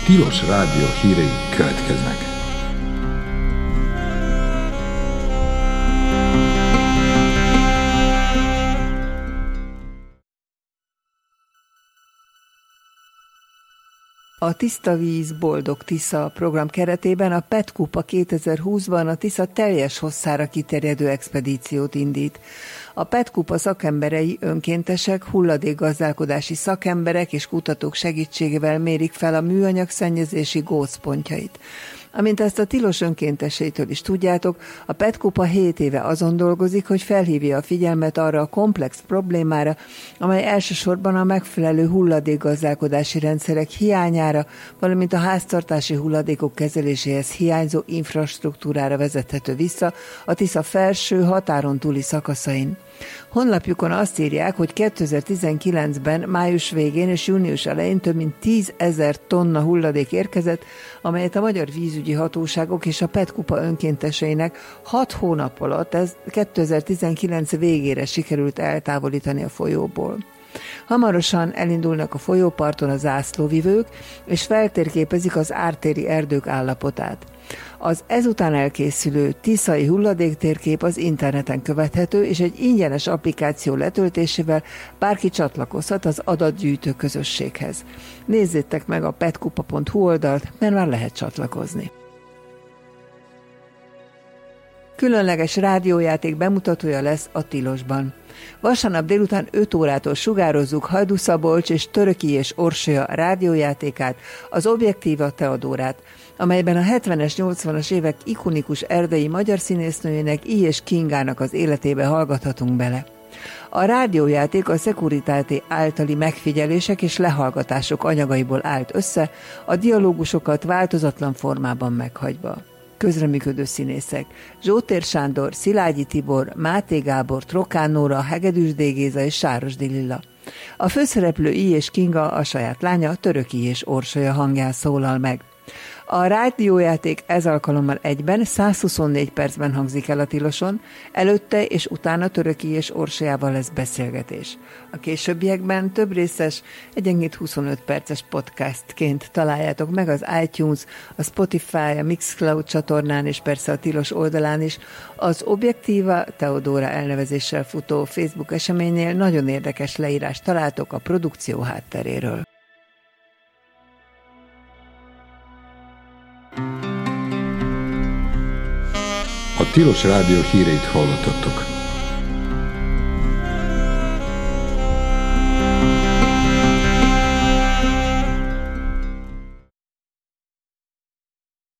Tilos Rádió hírei következnek. A Tiszta víz, boldog Tisza program keretében a PET Kupa 2020-ban a Tisza teljes hosszára kiterjedő expedíciót indít. A PET Kupa szakemberei, önkéntesek, hulladékgazdálkodási szakemberek és kutatók segítségével mérik fel a műanyag szennyezési gócpontjait. Amint ezt a Tilos önkénteseitől is tudjátok, a PET Kupa 7 éve azon dolgozik, hogy felhívja a figyelmet arra a komplex problémára, amely elsősorban a megfelelő hulladékgazdálkodási rendszerek hiányára, valamint a háztartási hulladékok kezeléséhez hiányzó infrastruktúrára vezethető vissza a Tisza felső határon túli szakaszain. Honlapjukon azt írják, hogy 2019-ben május végén és június elején több mint 10 000 tonna hulladék érkezett, amelyet a magyar vízügyi hatóságok és a PET Kupa önkénteseinek 6 hónap alatt, ez 2019 végére sikerült eltávolítani a folyóból. Hamarosan elindulnak a folyóparton a zászlóvivők, és feltérképezik az ártéri erdők állapotát. Az ezután elkészülő tiszai hulladéktérkép az interneten követhető, és egy ingyenes applikáció letöltésével bárki csatlakozhat az adatgyűjtő közösséghez. Nézzétek meg a petkupa.hu oldalt, mert már lehet csatlakozni. Különleges rádiójáték bemutatója lesz a Tilosban. Vasárnap délután 5 órától sugározzuk Hajdú-Szabolcs és Töröki és Orsolya rádiójátékát, az Objektíva Teodórát, amelyben a 70-es, 80-as évek ikonikus erdei magyar színésznőjének I. és Kingának az életébe hallgathatunk bele. A rádiójáték a Securitate általi megfigyelések és lehallgatások anyagaiból állt össze, a dialógusokat változatlan formában meghagyva. Közreműködő színészek: Zsótér Sándor, Szilágyi Tibor, Máté Gábor, Trokán Nóra, Hegedűs Géza és Sárosdi Lilla. A főszereplő I. és Kinga, a saját lánya, Töröki és Orsolya hangján szólal meg. A rádiójáték ez alkalommal egyben 124 percben hangzik el a Tiloson, előtte és utána Töröki és Orsolyával lesz beszélgetés. A későbbiekben több részes, egyenként 25 perces podcastként találjátok meg az iTunes, a Spotify, a Mixcloud csatornán és persze a Tilos oldalán is. Az Objektíva Teodóra elnevezéssel futó Facebook eseménynél nagyon érdekes leírást találtok a produkció hátteréről. A Tilos Rádió híreit hallottatok.